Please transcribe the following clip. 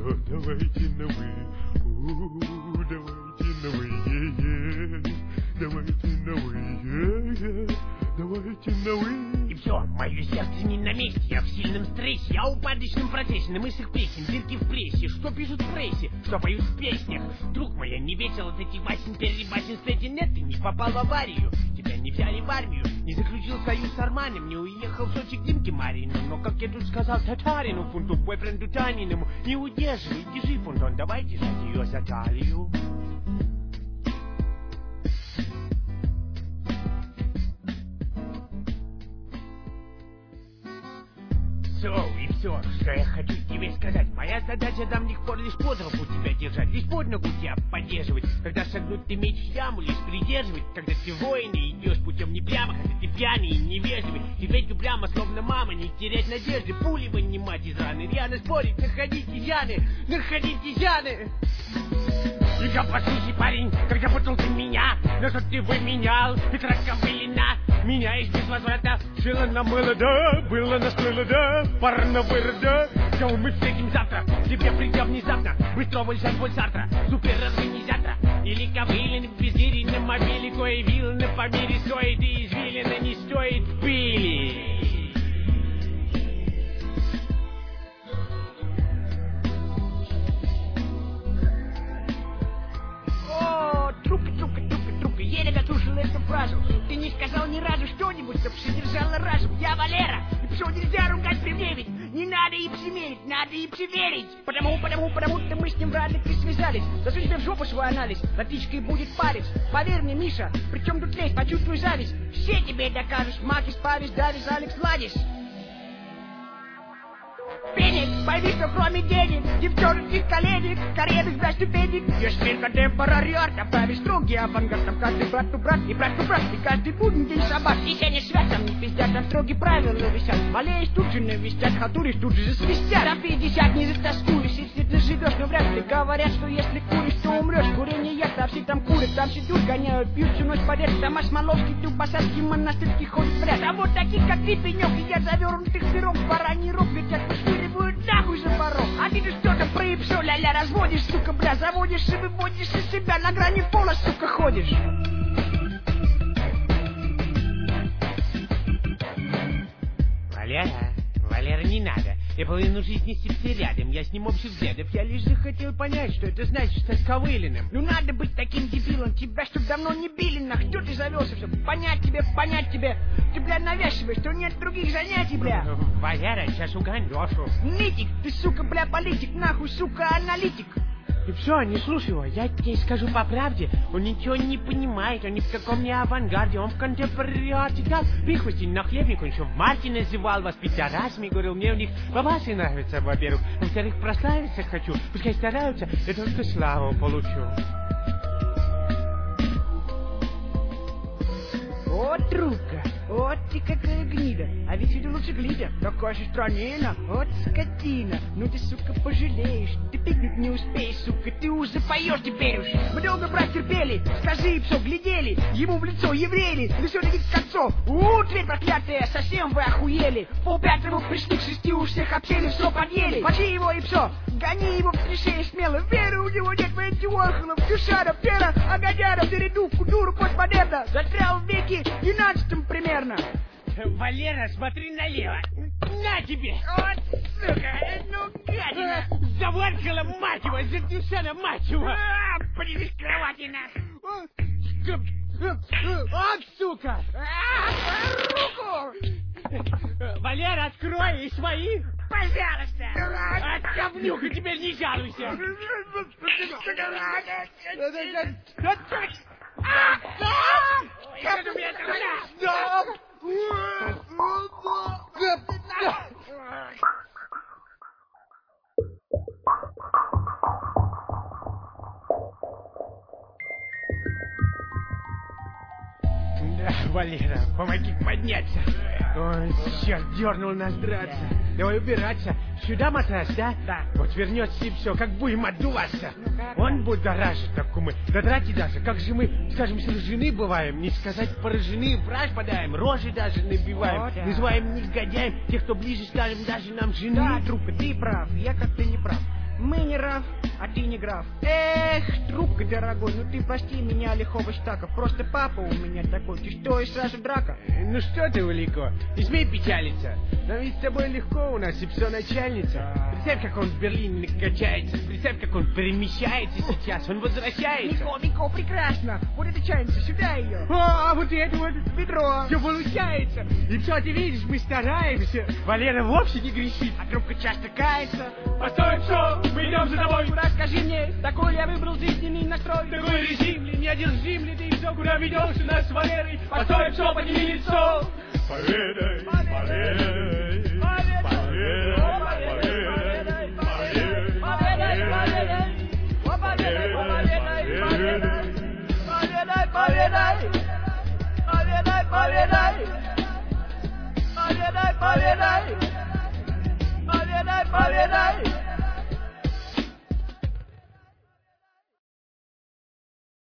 Давайте на вы, давайте на вы, давайте на вы, давайте на вы. И все, мое сердце не на месте, я в сильном стрессе, я в упадочном процессе, на мыслях песен, дырки в прессе, что пишут в прессе, что поют в песнях. Друг моя, не весел от этих басен, перебасен, кстати, нет, ты не попал в аварию, тебя не взяли в армию, не заключил союз с Арманом, не уехал в Сочи к Димке Марину, но, как я тут сказал татарину, фунту, бойфренду Таниному, не удерживай, держи фунтон, давай держать ее за талию. И все, что я хочу тебе сказать. Моя задача до них пор лишь под руку тебя держать, лишь под ногу тебя поддерживать. Когда шагнуть ты меч в яму, лишь придерживать. Когда ты воин и идешь путем не прямо, когда ты пьяный и невежливый. Теперь упрямо, словно мама, не терять надежды. Пули вынимать из раны, рьяно спорить, находить изъяны, находить изъяны. И я послушай, парень, когда путал ты меня, на что ты выменял, Петровка вылина. Меня из без возврата шило на мыло, да, было настроило, да, парно вырода. Все, мы встретим завтра, тебе придя внезапно, быстрого лежать боль Сартра, суперорганизатора. Или ковылин в бездире на мобиле, кое вилны по мире стоит, и извилина не стоит пили. Трубка, еле дослушал эту фразу. Ты не сказал ни разу что-нибудь, чтоб содержало разум. Я Валера, и псо нельзя ругать при мне ведь. Не надо и псимерить, надо и псиверить. Потому-то мы с ним в радости связались. Засунь себе в жопу свой анализ, латичкой будет парить. Поверь мне, Миша, при чем тут лезть, почувствуй зависть. Все тебе докажешь, Макис, Павис, Давис, Алекс, Владис. Феникс, пойми, что кроме денег, девчоночек, коленек, карьерных за ступенек. Есть мир контемпорари арт, добавишь строгий авангард. Там каждый брат у брат, и брат у брат, и каждый будний день шаббат. И сеня свят, там не пиздят, там строгие правила висят. Болеешь тут же навестят, халтуришь тут же засвистят. Там 50 не затаскуешь, если ты живешь, но вряд ли говорят, что если куришь, то умрешь. Курение яд, а все там курят, там сидят, гоняют, пьют всю ночь подряд. Там Осмоловский, Тубасарский, монастырский ходит в ряд. А вот таких, как ты, пенек, едят завернутых пирог, бараний рог, вертят пошвыривают нахуй за порог. А ты что там проебшо, ля-ля, разводишь, сука, бля, заводишь и выводишь из себя, на грани пола, сука, ходишь. Валера, не надо. Я половину жизни с ним рядом, я с ним общих взглядов. Я лишь захотел понять, что это значит стать ковыленным. Ну надо быть таким дебилом, тебя чтоб давно не били, на что ты завелся, чтобы понять тебе. Ты, бля, навязчивый, что нет других занятий, бля. Валера, сейчас угандошу. Нытик, ты, сука, бля, политик, нахуй, сука, аналитик. И все, не слушай его, я тебе скажу по правде. Он ничего не понимает, он ни в каком не авангарде, он в контемпорариате. Да, прихвостень на хлебник, он еще в марте называл вас пидорасами, говорил, мне у них бабасы нравятся, во-первых. Во-вторых, прославиться хочу, пускай стараются, я только славу получу. Вот трубка, вот ты какая гнида, а ведь это лучше глида, такая же странина, вот скотина, ну ты, сука, пожалеешь, ты пикнуть не успеешь, сука, ты уже поешь теперь уж. Мы долго, брат, терпели, скажи, псо, глядели, ему в лицо еврейли, лицо таких концов, тверь проклятая, совсем вы охуели, в 5:30 пришли, к 6 у всех обсели, все подъели, пошли его и псо, гони его в клише смело, веры у него нет в антиохолов, дюшара, пера, агадяра, передувку, дуру, постмодерна, застрял в веке 12 примерно. Валера, смотри налево. На тебе! Вот, сука, ну гадина! Заваркала, мать его, Зертюшана, мать его! Подивись к кровати, Ах, сука! Руку! Валера, открой и свои! Пожалуйста! Отковнюха, теперь не жалуйся! Валера, помоги подняться. Ой, черт, дернул нас драться. Давай убираться. Сюда матрас, да? Да. Вот вернется и все, как будем отдуваться. Он будоражит, так мы. Да драть и даже, как же мы, скажем, сражены бываем. Не сказать поражены, враж подаем, рожи даже набиваем. Вот, да. Называем негодяем тех, кто ближе, скажем, даже нам жены. Да, трупы, ты прав, я как-то не прав. Мы не Раф, а ты не граф. Эх, трубка дорогой, ну ты прости меня, лихого штака. Просто папа у меня такой, ты что, и сразу драка? Ну что ты, Улико, не смей печалиться. Нам ведь с тобой легко, у нас и все начальница. Представь, как он в Берлине качается. Представь, как он перемещается сейчас, он возвращается. Нико, прекрасно. Вот эта чайница, сюда ее. А вот это вот Ведро. все получается. И все, ты видишь, мы стараемся. Валера вовсе не грешит. А трубка часто кается. Постой, что? Мы идем за тобой. Куда, скажи мне, такой я выбрал жизненный настрой. Такой режим ли, неодержим ли ты все, куда ведешь нас с Валерой? Постой, что, подними лицо. Победой, победой, Победай!